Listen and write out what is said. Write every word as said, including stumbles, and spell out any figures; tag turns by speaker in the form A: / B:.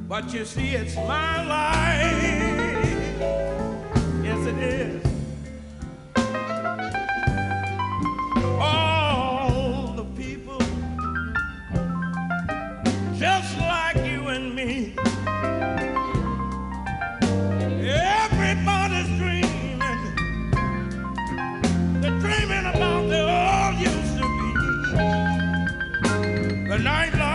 A: But you see, it's my life. Yes, it is. All the people just like you and me. Everybody's dreaming. They're dreaming about the old used to be. The night